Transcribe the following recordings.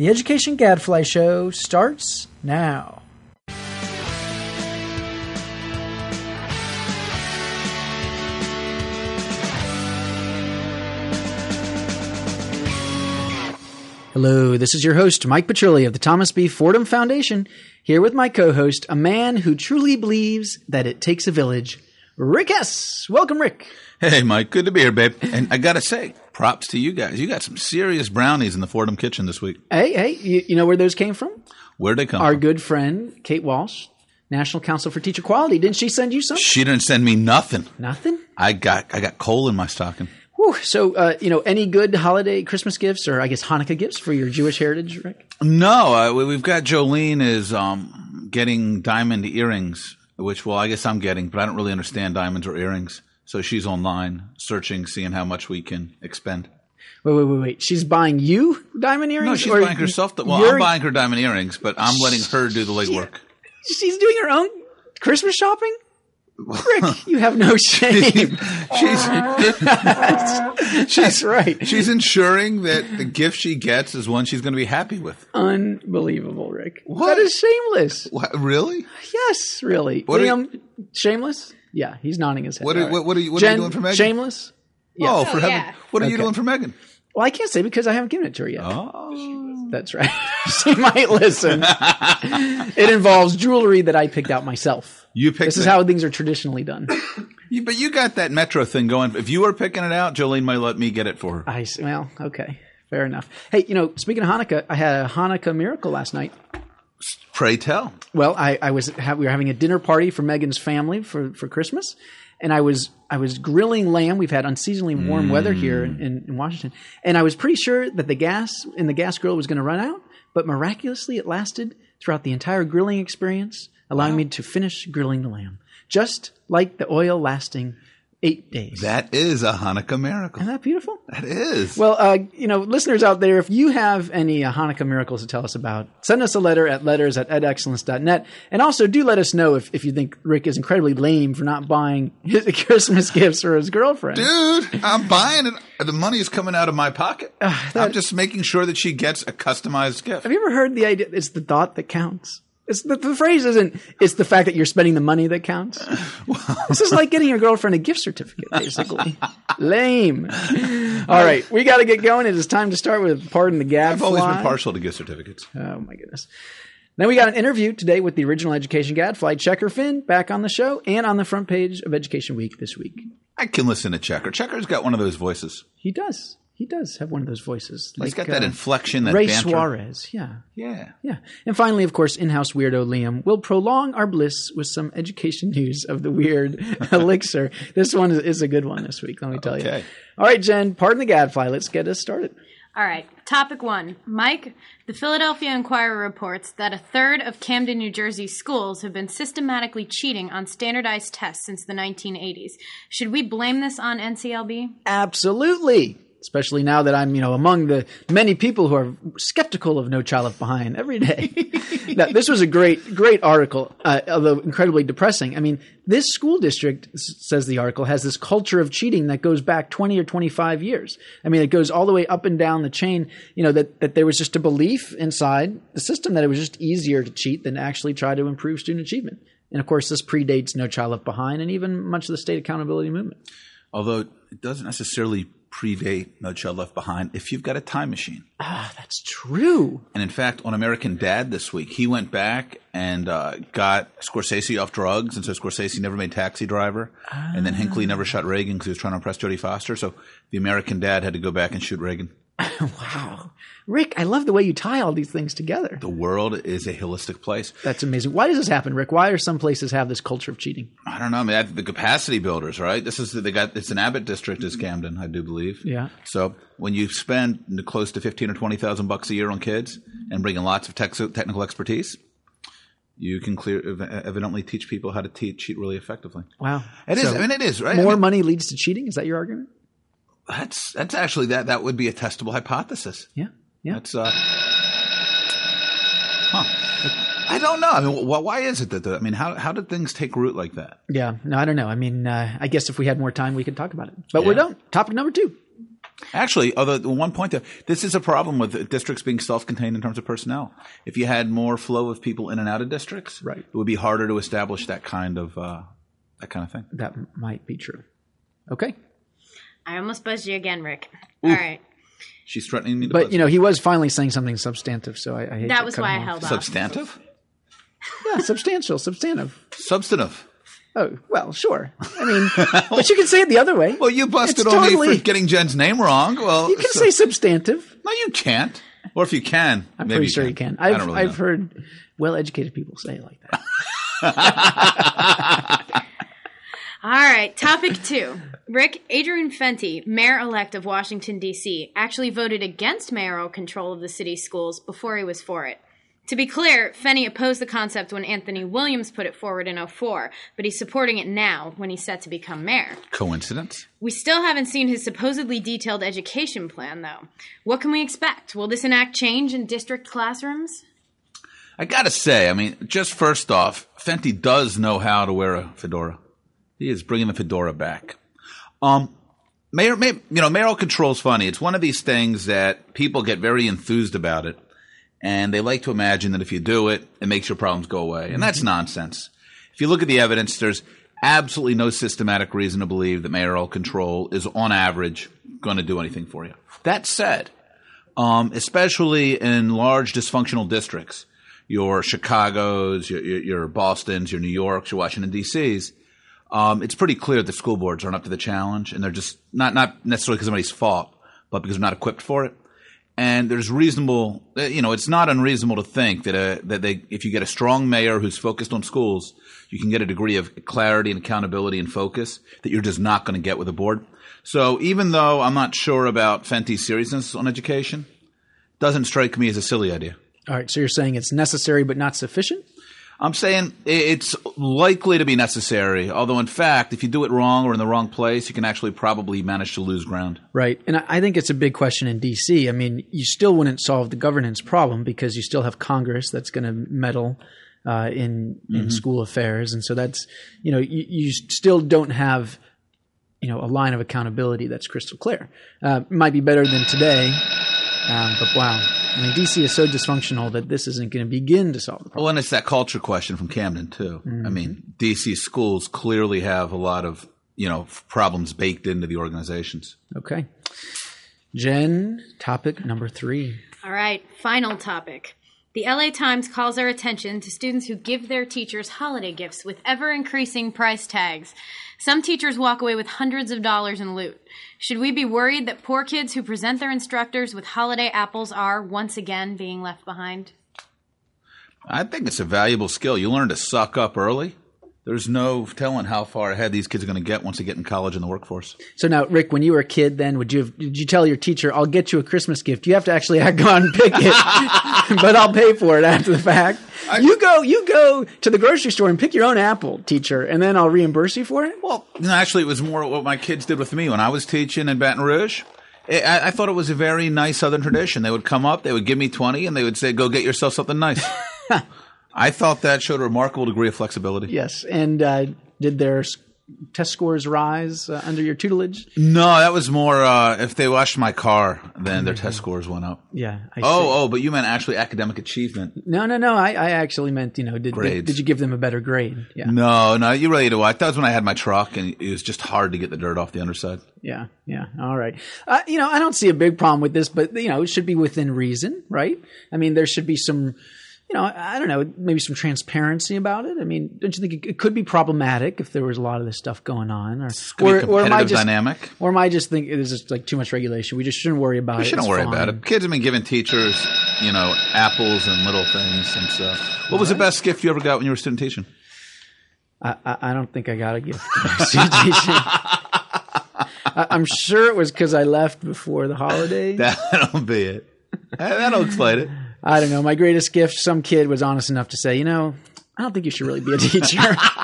The Education Gadfly Show starts now. Hello, this is your host, Mike Petrilli of the Thomas B. Fordham Foundation, here with my co-host, a man who truly believes that it takes a village, Rick Hess. Welcome, Rick. Hey, Mike. Good to be here, babe. And I got to say, props to you guys. You got some serious brownies in the Fordham kitchen this week. Hey, you know where those came from? Where'd they come Our from? good friend, Kate Walsh, National Council for Teacher Quality. Didn't she send you some? She didn't send me nothing. Nothing? I got coal in my stocking. Whew. So, any good holiday Christmas gifts or I guess Hanukkah gifts for your Jewish heritage, Rick? No, we've got Jolene is getting diamond earrings, which, well, I guess I'm getting, but I don't really understand diamonds or earrings. So she's online searching, seeing how much we can expend. Wait. She's buying you diamond earrings? No, she's buying herself. I'm buying her diamond earrings, but I'm letting her do the legwork. She's doing her own Christmas shopping? Rick, you have no shame. That's right. She's ensuring that the gift she gets is one she's going to be happy with. Unbelievable, Rick. What? That is shameless. What, really? Yes, really. Liam, shameless? Yeah, he's nodding his head. What are you doing for Megan? Shameless? Yeah. Oh, for heaven! Yeah. What are you doing for Megan? Well, I can't say because I haven't given it to her yet. Oh, that's right. She might listen. It involves jewelry that I picked out myself. This is how things are traditionally done. But you got that Metro thing going. If you were picking it out, Jolene might let me get it for her. Well, okay. Fair enough. Hey, speaking of Hanukkah, I had a Hanukkah miracle last night. Pray tell. Well, we were having a dinner party for Megan's family for Christmas, and I was grilling lamb. We've had unseasonably warm weather here in Washington, and I was pretty sure that the gas in the gas grill was going to run out, but miraculously it lasted throughout the entire grilling experience, allowing me to finish grilling the lamb, just like the oil lasting 8 days. That is a Hanukkah miracle. Isn't that beautiful? That is. Well, listeners out there, if you have any Hanukkah miracles to tell us about, send us a letter at letters@edexcellence.net. And also do let us know if you think Rick is incredibly lame for not buying his Christmas gifts for his girlfriend. Dude, I'm buying it. The money is coming out of my pocket. I'm just making sure that she gets a customized gift. Have you ever heard the idea? It's the thought that counts. The phrase isn't, it's the fact that you're spending the money that counts. This is like getting your girlfriend a gift certificate, basically. Lame. All right, we got to get going. It is time to start with Pardon the Gadfly. I've always been partial to gift certificates. Oh, my goodness. Now we got an interview today with the original Education Gadfly, Checker Finn, back on the show and on the front page of Education Week this week. I can listen to Checker. Checker's got one of those voices. He does. He does have one of those voices. He's got that inflection, that Ray banter. Suarez, yeah. Yeah. And finally, of course, in-house weirdo Liam will prolong our bliss with some education news of the weird elixir. This one is a good one this week, let me tell you. All right, Jen, pardon the gadfly. Let's get us started. All right. Topic 1. Mike, the Philadelphia Inquirer reports that a third of Camden, New Jersey schools have been systematically cheating on standardized tests since the 1980s. Should we blame this on NCLB? Absolutely. Especially now that I'm, among the many people who are skeptical of No Child Left Behind every day. Now, this was a great article, although incredibly depressing. I mean, this school district, says the article, has this culture of cheating that goes back 20 or 25 years. I mean, it goes all the way up and down the chain, that there was just a belief inside the system that it was just easier to cheat than to actually try to improve student achievement. And, of course, this predates No Child Left Behind and even much of the state accountability movement. Although it doesn't necessarily predate No Child Left Behind if you've got a time machine. That's true. And in fact, on American Dad this week, he went back and got Scorsese off drugs, and so Scorsese never made Taxi Driver, and then Hinckley never shot Reagan because he was trying to impress Jodie Foster, so the American Dad had to go back and shoot Reagan. Wow. Rick, I love the way you tie all these things together. The world is a holistic place. That's amazing. Why does this happen, Rick? Why are some places have this culture of cheating? I don't know. I mean, the capacity builders, right? It's an Abbott district is Camden, I do believe. Yeah. So when you spend close to $15,000 or $20,000 a year on kids and bring in lots of technical expertise, you can evidently teach people how to cheat really effectively. Wow. It is, right? More money leads to cheating? Is that your argument? That's actually that would be a testable hypothesis. Yeah. That's I don't know. I mean, why is it that? How did things take root like that? Yeah. No, I don't know. I mean, I guess if we had more time, we could talk about it. But we don't. Topic number 2. Actually, although one point there, this is a problem with districts being self-contained in terms of personnel. If you had more flow of people in and out of districts, Right. it would be harder to establish that kind of thing. That might be true. Okay. I almost buzzed you again, Rick. All right. She's threatening me to But, buzz. you know, he was finally saying something substantive, so I hate That to was cut why I him off. held off. Substantive? Yeah, substantive. Substantive. Oh, well, sure. I mean, but you can say it the other way. Well, you busted It's on me totally- for getting Jen's name wrong. Well, You can say substantive. no, you can't. Or if you can, I'm maybe pretty sure you can. I don't really know. I've heard well-educated people say it like that. All right, topic 2. Rick, Adrian Fenty, mayor-elect of Washington, D.C., actually voted against mayoral control of the city's schools before he was for it. To be clear, Fenty opposed the concept when Anthony Williams put it forward in 2004, but he's supporting it now when he's set to become mayor. Coincidence? We still haven't seen his supposedly detailed education plan, though. What can we expect? Will this enact change in district classrooms? I gotta say, I mean, just first off, Fenty does know how to wear a fedora. He is bringing the fedora back. Mayoral control is funny. It's one of these things that people get very enthused about it, and they like to imagine that if you do it, it makes your problems go away. And that's nonsense. If you look at the evidence, there's absolutely no systematic reason to believe that mayoral control is, on average, going to do anything for you. That said, especially in large dysfunctional districts, your Chicagos, your Bostons, your New Yorks, your Washington, D.C.s, it's pretty clear that school boards aren't up to the challenge, and they're just not necessarily because of somebody's fault, but because they're not equipped for it. And there's reasonable, it's not unreasonable to think that if you get a strong mayor who's focused on schools, you can get a degree of clarity and accountability and focus that you're just not going to get with a board. So even though I'm not sure about Fenty's seriousness on education, it doesn't strike me as a silly idea. All right, so you're saying it's necessary but not sufficient? I'm saying it's likely to be necessary, although in fact, if you do it wrong or in the wrong place, you can actually probably manage to lose ground. Right. And I think it's a big question in D.C. I mean, you still wouldn't solve the governance problem because you still have Congress that's going to meddle in school affairs. And so that's, you still don't have, a line of accountability that's crystal clear. Might be better than today, but wow. I mean, D.C. is so dysfunctional that this isn't going to begin to solve the problem. Well, and it's that culture question from Camden, too. I mean, D.C. schools clearly have a lot of, problems baked into the organizations. Okay. Jen, topic number 3. All right, final topic. The LA Times calls our attention to students who give their teachers holiday gifts with ever-increasing price tags. Some teachers walk away with hundreds of dollars in loot. Should we be worried that poor kids who present their instructors with holiday apples are, once again, being left behind? I think it's a valuable skill. You learn to suck up early. There's no telling how far ahead these kids are going to get once they get in college and the workforce. So now, Rick, when you were a kid then, did you tell your teacher, I'll get you a Christmas gift? You have to actually go out and pick it, but I'll pay for it after the fact. You go to the grocery store and pick your own apple, teacher, and then I'll reimburse you for it? Well, actually, it was more what my kids did with me when I was teaching in Baton Rouge. I thought it was a very nice Southern tradition. They would come up, they would give me 20, and they would say, go get yourself something nice. I thought that showed a remarkable degree of flexibility. Yes. And did their test scores rise under your tutelage? No, that was more if they washed my car, then their test scores went up. Yeah. I see. But you meant actually academic achievement. No. I actually meant, did you give them a better grade? Yeah. No, you really do. That was when I had my truck, and it was just hard to get the dirt off the underside. Yeah. All right. I don't see a big problem with this, but, it should be within reason, right? I mean, there should be some, I don't know, maybe some transparency about it. I mean, don't you think it could be problematic if there was a lot of this stuff going on? Or am I just dynamic? Or am I just thinking there's just like too much regulation? We just shouldn't worry about it. We shouldn't worry about it. Kids have been giving teachers, apples and little things since. What was the best gift you ever got when you were student teaching? I don't think I got a gift when I was student teaching. I'm sure it was because I left before the holiday. That'll be it. That'll explain it. I don't know. My greatest gift, some kid was honest enough to say, I don't think you should really be a teacher.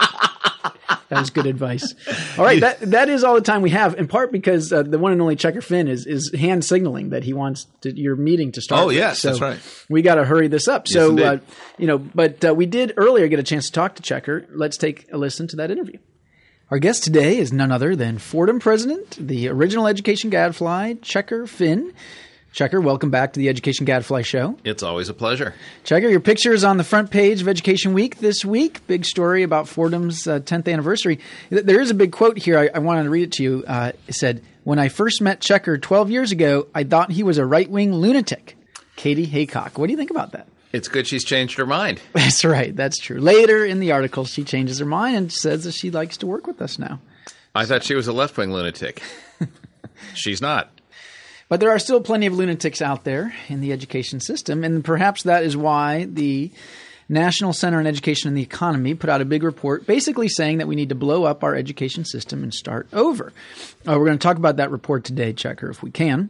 That was good advice. All right. That is all the time we have, in part because the one and only Checker Finn is hand signaling that he wants your meeting to start. Oh, yes, so that's right. We got to hurry this up. Yes, so, but we did earlier get a chance to talk to Checker. Let's take a listen to that interview. Our guest today is none other than Fordham president, the original Education Gadfly, Checker Finn. Checker, welcome back to the Education Gadfly Show. It's always a pleasure. Checker, your picture is on the front page of Education Week this week. Big story about Fordham's 10th anniversary. There is a big quote here. I wanted to read it to you. It said, "When I first met Checker 12 years ago, I thought he was a right-wing lunatic." Katie Haycock. What do you think about that? It's good she's changed her mind. That's right. That's true. Later in the article, she changes her mind and says that she likes to work with us now. I thought she was a left-wing lunatic. She's not. But there are still plenty of lunatics out there in the education system, and perhaps that is why the National Center on Education and the Economy put out a big report basically saying that we need to blow up our education system and start over. We're going to talk about that report today, Checker, if we can.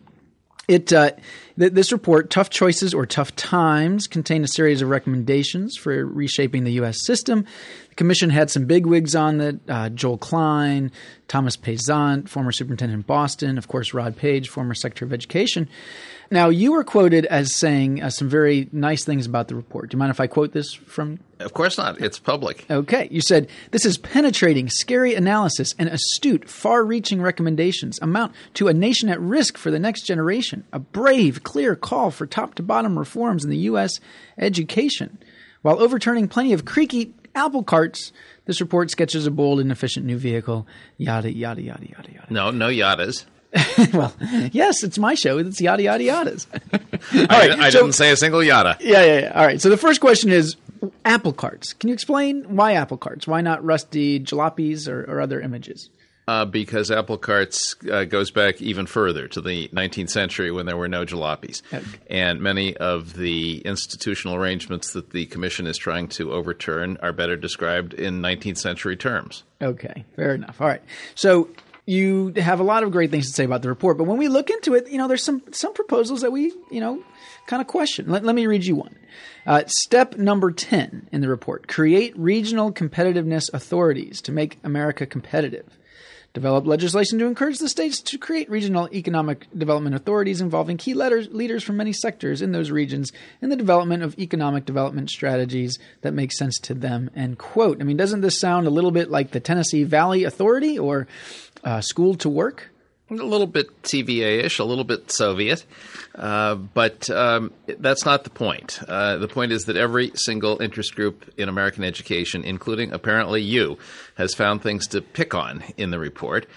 This report, Tough Choices or Tough Times, contained a series of recommendations for reshaping the U.S. system. The commission had some bigwigs on it, Joel Klein, Thomas Pezant, former superintendent in Boston, of course, Rod Page, former Secretary of Education. Now, you were quoted as saying some very nice things about the report. Do you mind if I quote this from? Of course not. It's public. Okay. You said, "This is penetrating, scary analysis and astute, far-reaching recommendations amount to a nation at risk for the next generation. A brave, clear call for top-to-bottom reforms in the U.S. education. While overturning plenty of creaky apple carts, this report sketches a bold and efficient new vehicle." Yada, yada, yada, yada, yada. No yadas. Well, yes, it's my show. It's yada, yada, yadas. I didn't say a single yada. Yeah. All right. So the first question is apple carts. Can you explain why apple carts? Why not rusty jalopies or other images? Because apple carts goes back even further to the 19th century when there were no jalopies. Okay. And many of the institutional arrangements that the commission is trying to overturn are better described in 19th century terms. Okay. Fair enough. All right. So you have a lot of great things to say about the report, but when we look into it, there's some proposals that we, kind of question. Let me read you one. Step number 10 in the report: create regional competitiveness authorities to make America competitive. Develop legislation to encourage the states to create regional economic development authorities involving key leaders from many sectors in those regions in the development of economic development strategies that make sense to them, end quote. I mean, doesn't this sound a little bit like the Tennessee Valley Authority or School to Work? A little bit TVA-ish, a little bit Soviet, but that's not the point. The point is that every single interest group in American education, including apparently you, has found things to pick on in the report.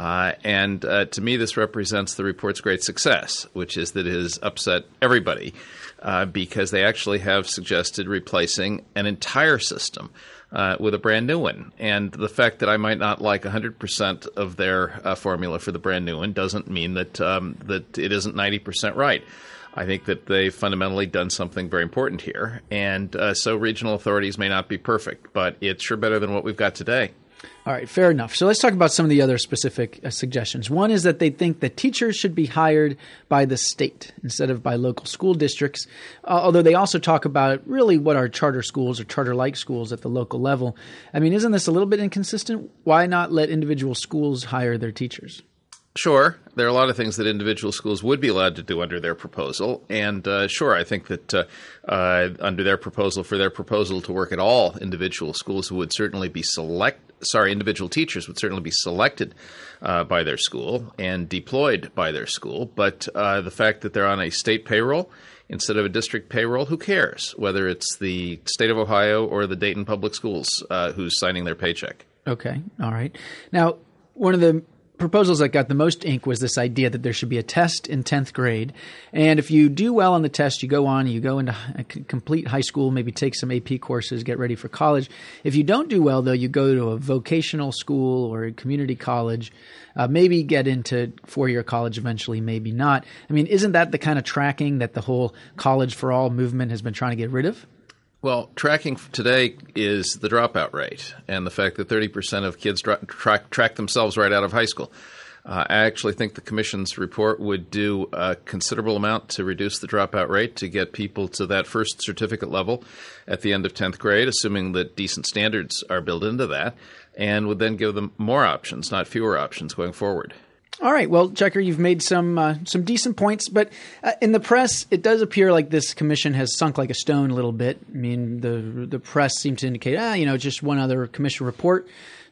And to me, this represents the report's great success, which is that it has upset everybody because they actually have suggested replacing an entire system with a brand new one. And the fact that I might not like 100% of their formula for the brand new one doesn't mean that that it isn't 90% right. I think that they've fundamentally done something very important here. And so regional authorities may not be perfect, but it's sure better than what we've got today. All right, fair enough. So let's talk about some of the other specific suggestions. One is that they think that teachers should be hired by the state instead of by local school districts, although they also talk about really what are charter schools or charter-like schools at the local level. I mean, isn't this a little bit inconsistent? Why not let individual schools hire their teachers? Sure. There are a lot of things that individual schools would be allowed to do under their proposal. And sure, I think that under their proposal, for their proposal to work at all, individual schools would certainly be individual teachers would certainly be selected by their school and deployed by their school. But the fact that they're on a state payroll instead of a district payroll, who cares whether it's the state of Ohio or the Dayton Public Schools who's signing their paycheck? Okay. All right. Now, one of the proposals that got the most ink was this idea that there should be a test in 10th grade. And if you do well on the test, you go into a complete high school, maybe take some AP courses, get ready for college. If you don't do well, though, you go to a vocational school or a community college, maybe get into four-year college eventually, maybe not. I mean, isn't that the kind of tracking that the whole College for All movement has been trying to get rid of? Well, tracking today is the dropout rate and the fact that 30% of kids track themselves right out of high school. I actually think the Commission's report would do a considerable amount to reduce the dropout rate to get people to that first certificate level at the end of 10th grade, assuming that decent standards are built into that, and would then give them more options, not fewer options going forward. All right. Well, Checker, you've made some decent points, but in the press, it does appear like this commission has sunk like a stone a little bit. I mean, the press seemed to indicate, just one other commission report. So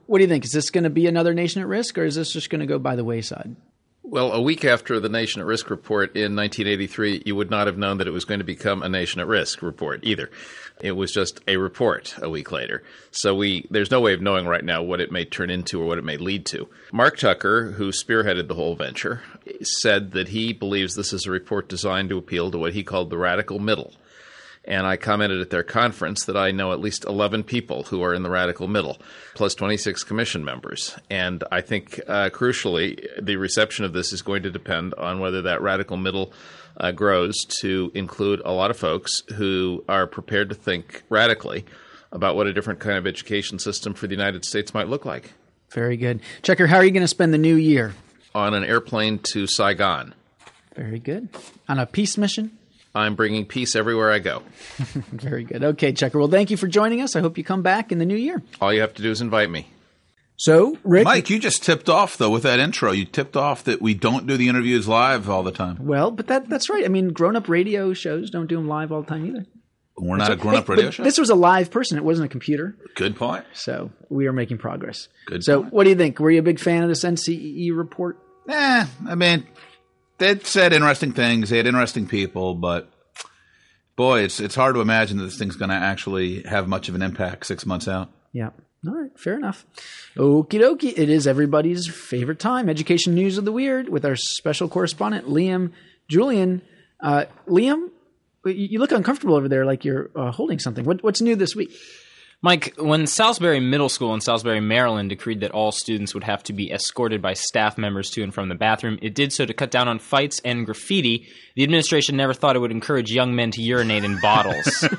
what do you think? Is this going to be another nation at risk, or is this just going to go by the wayside? Well, a week after the Nation at Risk report in 1983, you would not have known that it was going to become a Nation at Risk report either. It was just a report a week later. So there's no way of knowing right now what it may turn into or what it may lead to. Mark Tucker, who spearheaded the whole venture, said that he believes this is a report designed to appeal to what he called the radical middle. And I commented at their conference that I know at least 11 people who are in the radical middle, plus 26 commission members. And I think, crucially, the reception of this is going to depend on whether that radical middle grows to include a lot of folks who are prepared to think radically about what a different kind of education system for the United States might look like. Very good. Checker, how are you going to spend the new year? On an airplane to Saigon. Very good. On a peace mission? I'm bringing peace everywhere I go. Very good. Okay, Checker. Well, thank you for joining us. I hope you come back in the new year. All you have to do is invite me. So, Rick. Mike, you just tipped off, though, with that intro. You tipped off that we don't do the interviews live all the time. Well, but that's right. I mean, grown-up radio shows don't do them live all the time either. We're not a grown-up radio show? This was a live person. It wasn't a computer. Good point. So we are making progress. Good So point. what do you think? Were you a big fan of this NCEE report? I mean, they said interesting things. They had interesting people, but boy, it's hard to imagine that this thing's going to actually have much of an impact 6 months out. Yeah. All right. Fair enough. Okie dokie. It is everybody's favorite time. Education News of the Weird with our special correspondent, Liam Julian. Liam, you look uncomfortable over there like you're holding something. What's new this week? Mike, when Salisbury Middle School in Salisbury, Maryland decreed that all students would have to be escorted by staff members to and from the bathroom, it did so to cut down on fights and graffiti. The administration never thought it would encourage young men to urinate in bottles.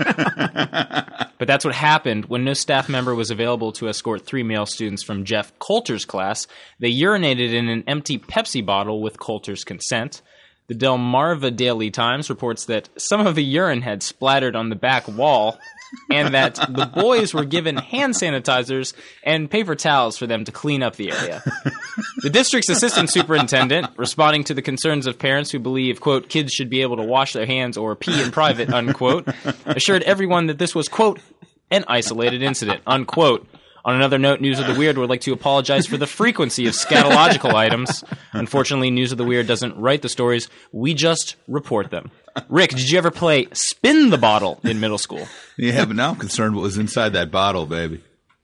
But that's what happened when no staff member was available to escort 3 male students from Jeff Coulter's class. They urinated in an empty Pepsi bottle with Coulter's consent. The Delmarva Daily Times reports that some of the urine had splattered on the back wall and that the boys were given hand sanitizers and paper towels for them to clean up the area. The district's assistant superintendent, responding to the concerns of parents who believe, quote, kids should be able to wash their hands or pee in private, unquote, assured everyone that this was, quote, an isolated incident, unquote. On another note, News of the Weird would like to apologize for the frequency of scatological items. Unfortunately, News of the Weird doesn't write the stories. We just report them. Rick, did you ever play Spin the Bottle in middle school? Yeah, but now I'm concerned what was inside that bottle, baby.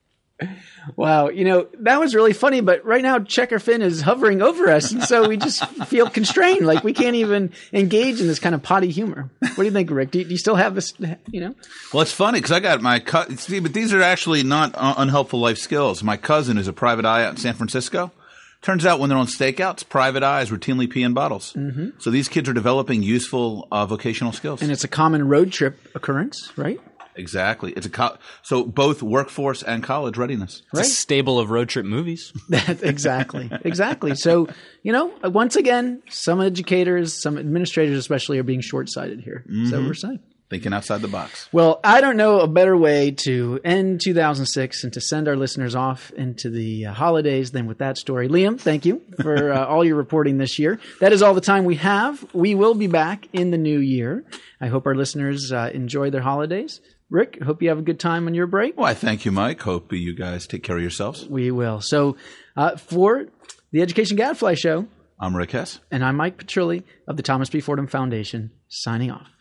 Wow, that was really funny, but right now Checker Finn is hovering over us, and so we just feel constrained, like we can't even engage in this kind of potty humor. What do you think, Rick? Do you still have this, Well, it's funny because I got my see, but these are actually not unhelpful life skills. My cousin is a private eye out in San Francisco. Turns out when they're on stakeouts, private eyes routinely pee in bottles. Mm-hmm. So these kids are developing useful vocational skills. And it's a common road trip occurrence, right? Exactly. It's so both workforce and college readiness. It's a stable of road trip movies. Exactly. So, once again, some educators, some administrators especially, are being short-sighted here. Mm-hmm. So we're saying. Thinking outside the box. Well, I don't know a better way to end 2006 and to send our listeners off into the holidays than with that story. Liam, thank you for all your reporting this year. That is all the time we have. We will be back in the new year. I hope our listeners enjoy their holidays. Rick, hope you have a good time on your break. Well, I thank you, Mike. Hope you guys take care of yourselves. We will. So for the Education Gadfly Show, I'm Rick Hess. And I'm Mike Petrilli of the Thomas B. Fordham Foundation, signing off.